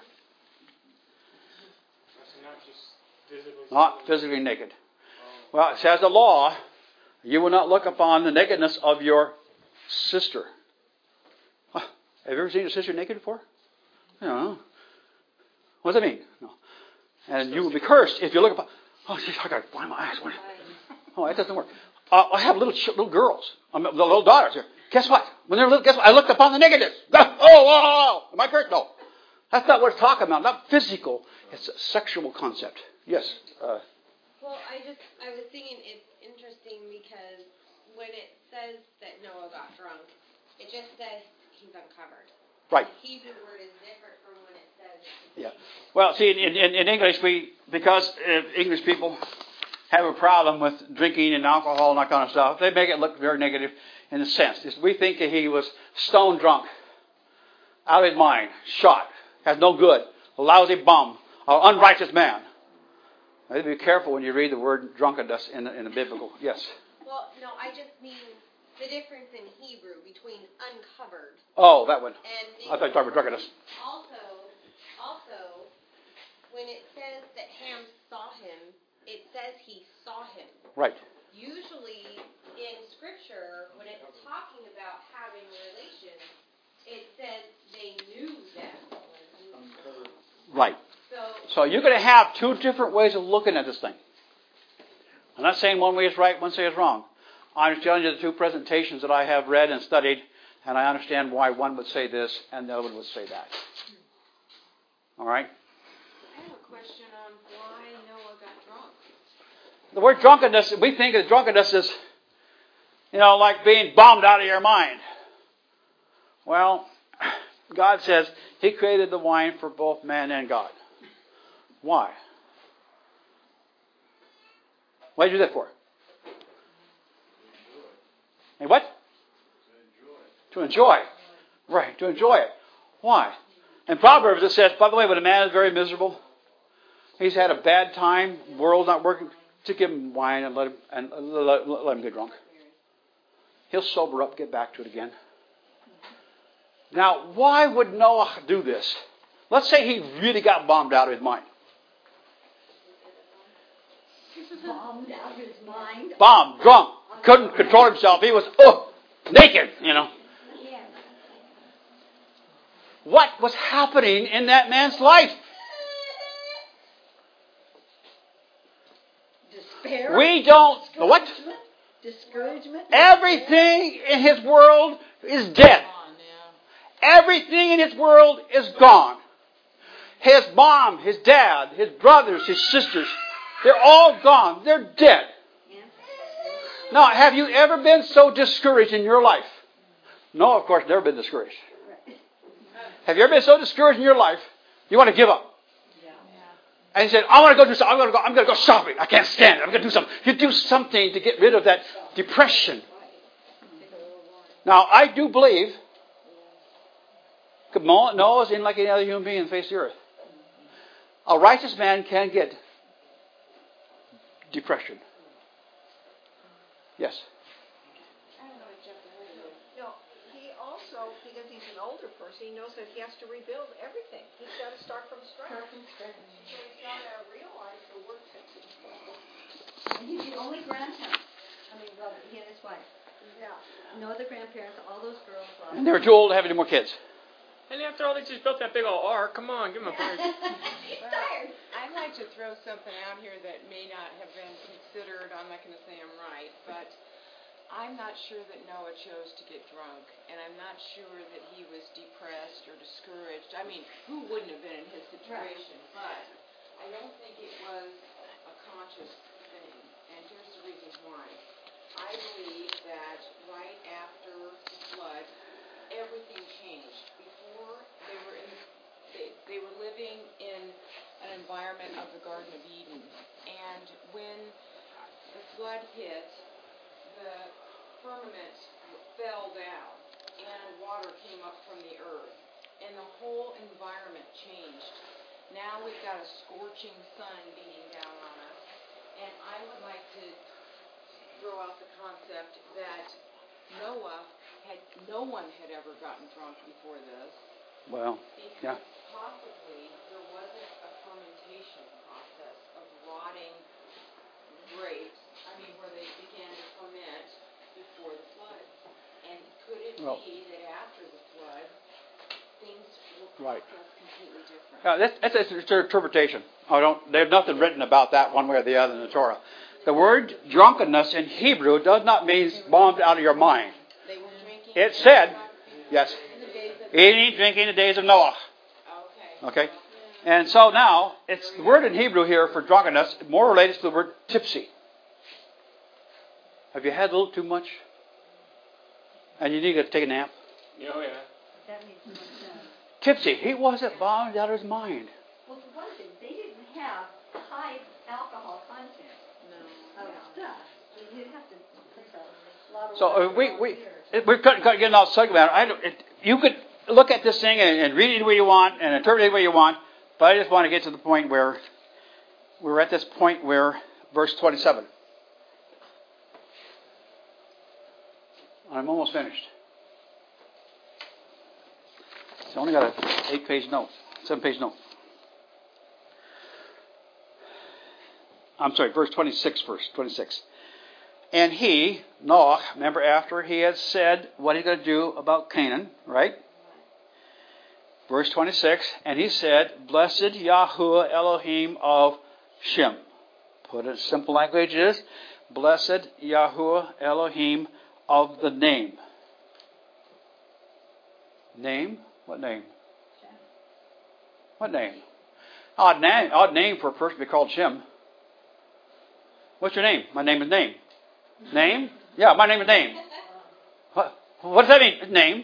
Not physically naked. Well, it says the law, you will not look upon the nakedness of your sister. Huh. Have you ever seen a sister naked before? No. What does that mean? No. And you will be cursed if you look upon. Oh, geez, I got to blind my eyes. Oh, that doesn't work. I have little girls, the little daughters here. Guess what? When they're little, guess what? I looked upon the nakedness. Oh, am I correct? No. That's not what it's talking about. Not physical. It's a sexual concept. Yes. Well, I was thinking it's interesting because when it says that Noah got drunk, it just says he's uncovered. Right. The Hebrew word is different from when it says. Yeah. Well, see, in English, because English people have a problem with drinking and alcohol and that kind of stuff, they make it look very negative in a sense. We think that he was stone drunk, out of his mind, shot, has no good, a lousy bum, an unrighteous man. Now, be careful when you read the word drunkenness in the biblical. Yes. Well, no, I just mean the difference in Hebrew between uncovered. Oh, that one. And I thought you were talking about drunkenness. Also, when it says that Ham saw him, it says he saw him. Right. Usually in Scripture, when it's talking about having relations, it says they knew them. Right. So you're going to have two different ways of looking at this thing. I'm not saying one way is right, one way is wrong. I'm just telling you the two presentations that I have read and studied, and I understand why one would say this and the other one would say that. All right? I have a question on why Noah got drunk. The word drunkenness, we think of drunkenness as, like being bombed out of your mind. Well, God says He created the wine for both man and God. Why? Why did you do that for? And what? To enjoy. Right, to enjoy it. Why? In Proverbs it says, by the way, when a man is very miserable, he's had a bad time, world's not working, to give him wine and let him get drunk. He'll sober up, get back to it again. Now, why would Noah do this? Let's say he really got bombed out of his mind. Bombed out of his mind. Bombed, drunk, couldn't control himself. He was naked, What was happening in that man's life? Despair. We don't. What? Discouragement. Everything in his world is dead. Everything in his world is gone. His mom, his dad, his brothers, his sisters, they're all gone. They're dead. Now, have you ever been so discouraged in your life? No, of course, never been discouraged. Have you ever been so discouraged in your life, you want to give up? And he said, I want to go do something. I'm going to go shopping. I can't stand it. I'm going to do something. You do something to get rid of that depression. Now, I do believe Noah's in like any other human being on the face of the earth. A righteous man can get depression. Yes. No, he also, because he's an older person, he knows that he has to rebuild everything. He's got to start from scratch. So he's got to realize the work that's in front. And he's the only grandparent. He and his wife. Yeah. No other grandparents, all those girls. And they were too old to have any more kids. And after all, they just built that big old ark. Come on, give him a break. Tired. I'd like to throw something out here that may not have been considered. I'm not going to say I'm right, but I'm not sure that Noah chose to get drunk, and I'm not sure that he was depressed or discouraged. I mean, who wouldn't have been in his situation? But I don't think it was a conscious thing, and here's the reason why. I believe that right after the flood, everything changed. Before, they were living in an environment of the Garden of Eden, and when the flood hit, the firmament fell down and water came up from the earth and the whole environment changed. Now we've got a scorching sun beating down on us. And I would like to throw out the concept that no one had ever gotten drunk before this. Well, because yeah. possibly there wasn't a fermentation process of rotting grapes, where they began to ferment before the flood. And could it be that after the flood, things will process completely different? That's an interpretation. There's nothing written about that one way or the other in the Torah. The word drunkenness in Hebrew does not mean bombed out of your mind. They were drinking. It said, yes, eating, drinking in the days of Noah. Okay? And so now, it's the word in Hebrew here for drunkenness more related to the word tipsy. Have you had a little too much? And you need to take a nap? Oh, yeah. That makes no sense. Tipsy. He wasn't bombed out of his mind. Well, for one thing, they didn't have high alcohol content of stuff. So you'd have to put a lot of So water we're getting off subject matter. You could look at this thing and read it the way you want and interpret it the way you want, but I just want to get to the point where we're at this point where verse 27. I'm almost finished. It's only got an 7-page note. I'm sorry, verse 26 first, 26. And he, Noah, remember after he had said what he's going to do about Canaan, right? Verse 26, and he said, Blessed Yahuwah Elohim of Shem. Put it in simple language is, Blessed Yahuwah Elohim of the name. Name? What name? What name? Odd name for a person to be called Shem. What's your name? My name is Name. Name? Yeah, my name is Name. What does that mean? Name.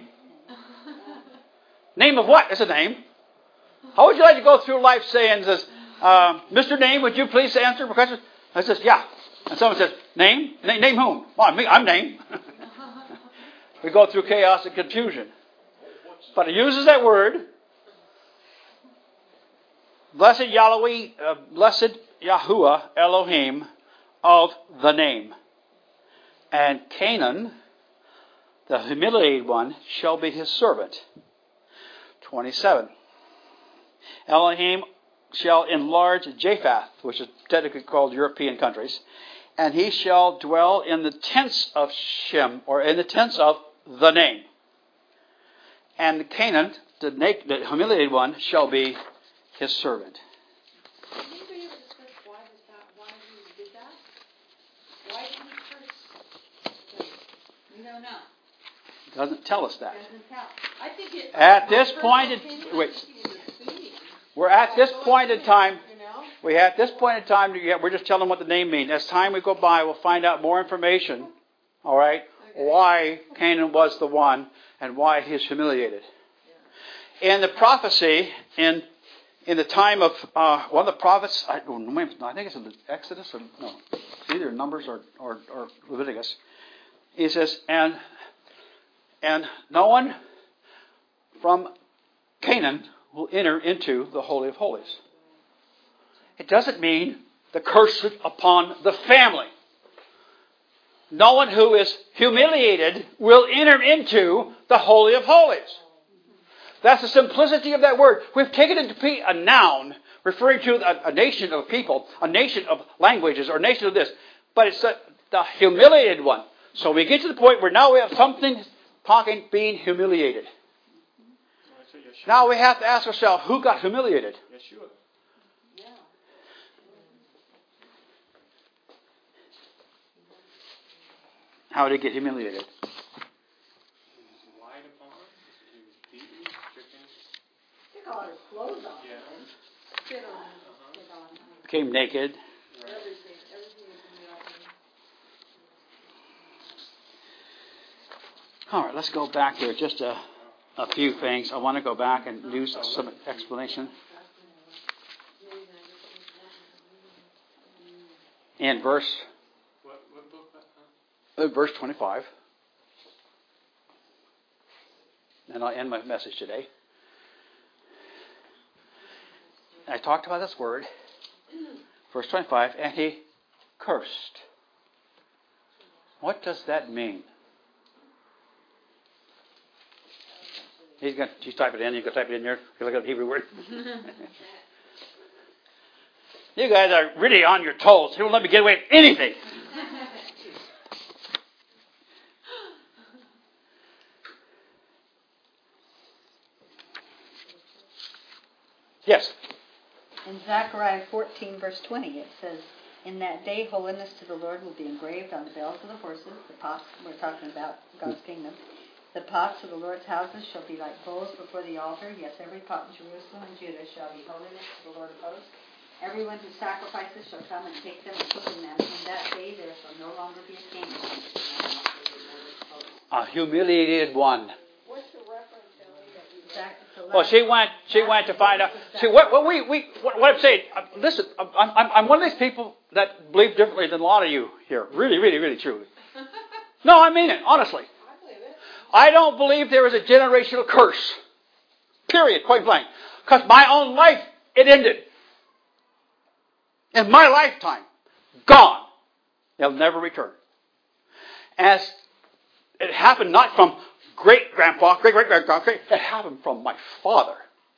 Name of what? It's a name. How would you like to go through life saying, Mr. Name, would you please answer the question? I says, yeah. And someone says, Name? Name whom? Well, I'm Name. We go through chaos and confusion. But it uses that word. Blessed Yahuwah Elohim of the name. And Canaan, the humiliated one, shall be his servant. 27. Elohim shall enlarge Japheth, which is technically called European countries, and he shall dwell in the tents of Shem, or in the tents of the name. And Canaan, the humiliated one, shall be his servant. Did anybody ever discuss why he did that? Why did he curse? We don't know. Doesn't tell us that. Doesn't tell. I think it. At this point, we're at this point in time. We're at this point in time. We're just telling what the name means. As time we go by, we'll find out more information. All right, why Canaan was the one and why he's humiliated. In the prophecy, in the time of one of the prophets, I think it's in Exodus or no, it's either Numbers or Leviticus. He says, and no one from Canaan will enter into the Holy of Holies. It doesn't mean the curse upon the family. No one who is humiliated will enter into the Holy of Holies. That's the simplicity of that word. We've taken it to be a noun referring to a nation of people, a nation of languages, or a nation of this. But it's the humiliated one. So we get to the point where now we have something talking being humiliated. Now we have to ask ourselves, who got humiliated? Yeshua. How did he get humiliated? Lied upon, he was beaten, stricken. Took all his clothes off. Yeah. Spit on him. Became naked. Everything was in the All right, let's go back here. Just a few things. I want to go back and do some explanation. In verse What book? verse 25. And I'll end my message today. I talked about this word. Verse 25, and he cursed. What does that mean? He's type it in. You can type it in there. You look at the Hebrew word. You guys are really on your toes. You won't let me get away with anything. Yes. In Zechariah 14, verse 20, it says, in that day, holiness to the Lord will be engraved on the bells of the horses, the pots, we're talking about God's kingdom. The pots of the Lord's houses shall be like bowls before the altar. Yes, every pot in Jerusalem and Judah shall be holiness to the Lord of hosts. Everyone who sacrifices shall come and take them and cook in them. In that day there shall no longer be a king. A humiliated one. What's the reference, Ellie? Well, she went to find out. See, what I'm saying, listen, I'm one of these people that believe differently than a lot of you here. Really, really, really, truly. No, I mean it, honestly. I don't believe there is a generational curse. Period, point blank. Because my own life, it ended. In my lifetime, gone. They'll never return. As it happened not from great-grandpa, great-great-grandpa, it happened from my father.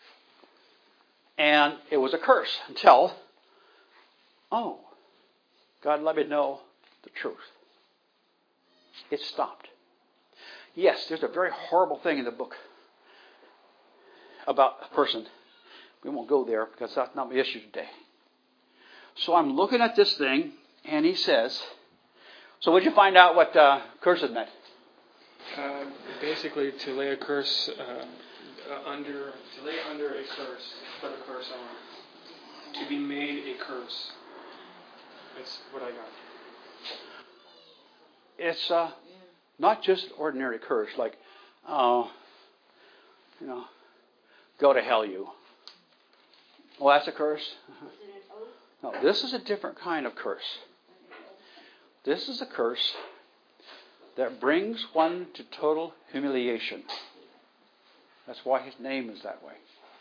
And it was a curse until, God let me know the truth. It stopped. Yes, there's a very horrible thing in the book about a person. We won't go there because that's not my issue today. So I'm looking at this thing, and he says, so would you find out what curse meant? Basically, to lay a curse under a curse, put a curse on. To be made a curse. That's what I got. It's not just an ordinary curse, like, go to hell, you. Well, that's a curse. No, this is a different kind of curse. This is a curse that brings one to total humiliation. That's why his name is that way.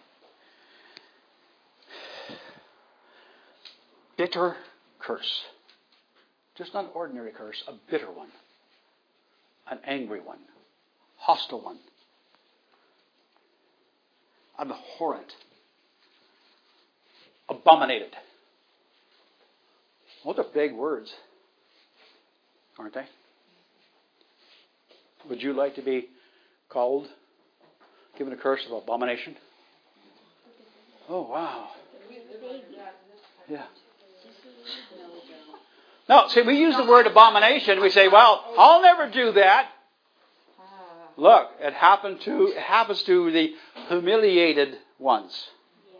Bitter curse. Just not an ordinary curse, a bitter one. An angry one. Hostile one. Abhorrent. Abominated. Those are big words, aren't they? Would you like to be called, given a curse of abomination? Oh, wow. Yeah. No, see, we use the word abomination. We say, well, I'll never do that. Look, it happens to the humiliated ones.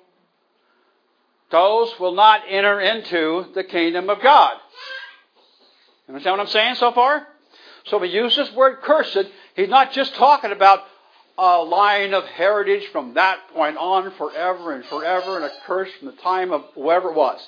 Those will not enter into the kingdom of God. You understand what I'm saying so far? So we use this word cursed. He's not just talking about a line of heritage from that point on forever and forever, and a curse from the time of whoever it was.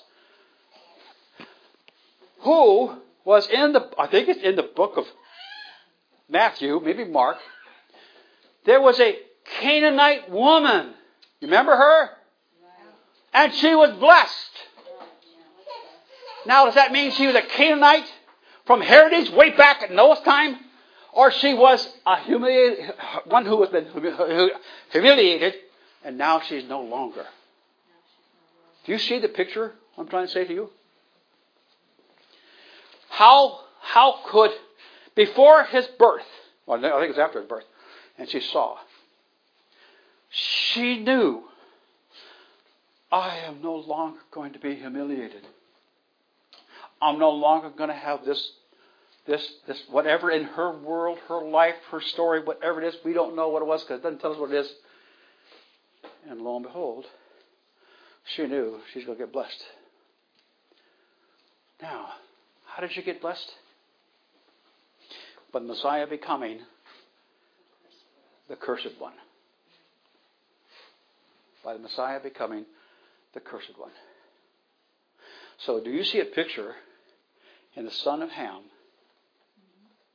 Who was I think it's in the book of Matthew, maybe Mark. There was a Canaanite woman. You remember her? And she was blessed. Now, does that mean she was a Canaanite from heritage way back at Noah's time? Or she was a humiliated, one who has been humiliated, and now she's no longer. Do you see the picture I'm trying to say to you? How could, before his birth, well, I think it was after his birth, and she saw, she knew, I am no longer going to be humiliated. I'm no longer going to have this whatever in her world, her life, her story, whatever it is. We don't know what it was because it doesn't tell us what it is. And lo and behold, she knew she's going to get blessed. Now, how did she get blessed? By the Messiah becoming the cursed one. By the Messiah becoming the cursed one. So do you see a picture in the son of Ham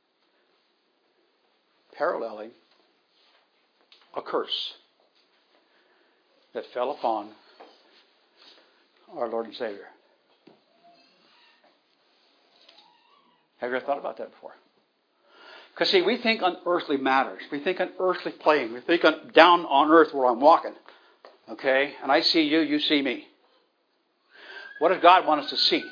paralleling a curse that fell upon our Lord and Savior. Have you ever thought about that before? Because see, we think on earthly matters. We think on earthly plane. We think on down on earth where I'm walking. Okay? And I see you, you see me. What does God want us to see?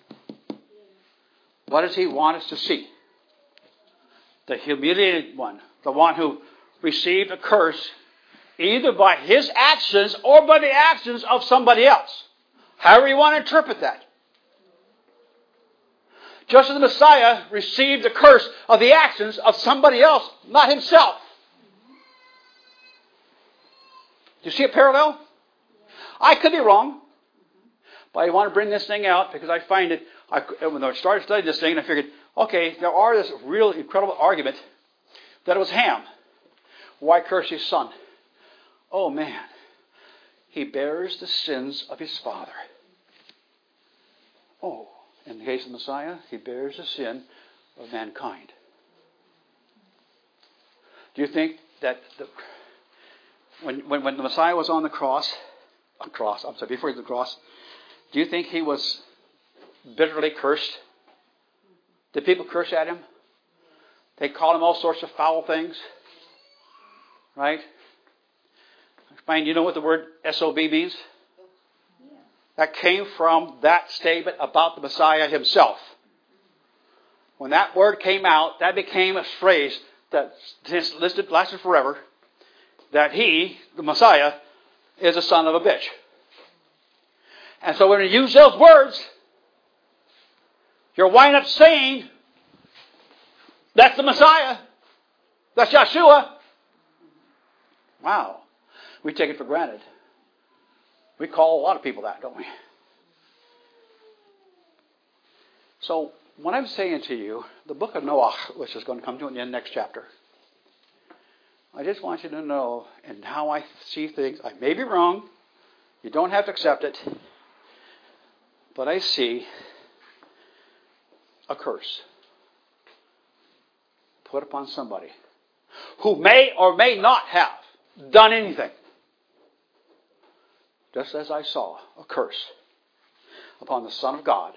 What does He want us to see? The humiliated one. The one who received a curse either by his actions or by the actions of somebody else. However you want to interpret that. Just as the Messiah received the curse of the actions of somebody else, not himself. Do you see a parallel? I could be wrong. But I want to bring this thing out because I find it, when I started studying this thing, I figured, okay, there are this real incredible argument that it was Ham. Why curse his son? Oh man, he bears the sins of his father. Oh, in the case of Messiah, he bears the sin of mankind. Do you think that when the Messiah was on the cross, before the cross, do you think he was bitterly cursed? Did people curse at him? They called him all sorts of foul things. Right? Explain, you know what the word SOB means? That came from that statement about the Messiah himself. When that word came out, that became a phrase that lasted forever. That he, the Messiah, is a son of a bitch. And so when you use those words, you're winding up saying, that's the Messiah. That's Yeshua. Wow. We take it for granted. We call a lot of people that, don't we? So, what I'm saying to you, the book of Noah, which is going to come to an end next chapter, I just want you to know, and how I see things, I may be wrong, you don't have to accept it, but I see a curse put upon somebody who may or may not have done anything. Just as I saw a curse upon the Son of God,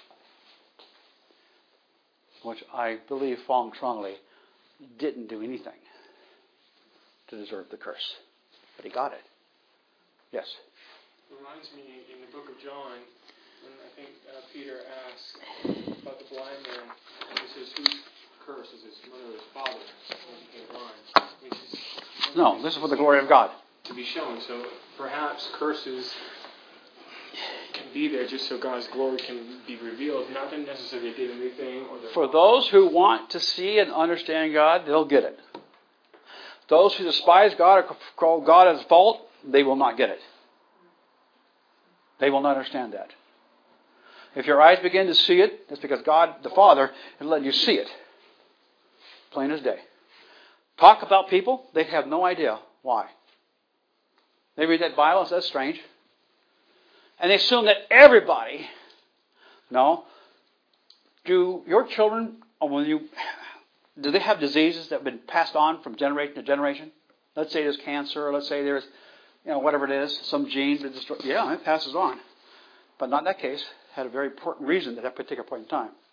which I believe strongly didn't do anything to deserve the curse. But he got it. Yes? It reminds me in the book of John, when I think Peter asks about the blind man, he says, whose curse is his mother or his father when he became blind? No, this is for the glory of God. To be shown. So perhaps curses can be there just so God's glory can be revealed. Not that necessarily they did anything. For those who want to see and understand God, they'll get it. Those who despise God or call God as fault, they will not get it. They will not understand that. If your eyes begin to see it, it's because God, the Father, has let you see it. Plain as day. Talk about people, they have no idea why. They read that Bible and say, that's strange. And they assume that everybody, no. Do your children, do they have diseases that have been passed on from generation to generation? Let's say there's cancer, or let's say there's, whatever it is, some genes that destroy. Yeah, it passes on. But not in that case. Had a very important reason at that particular point in time.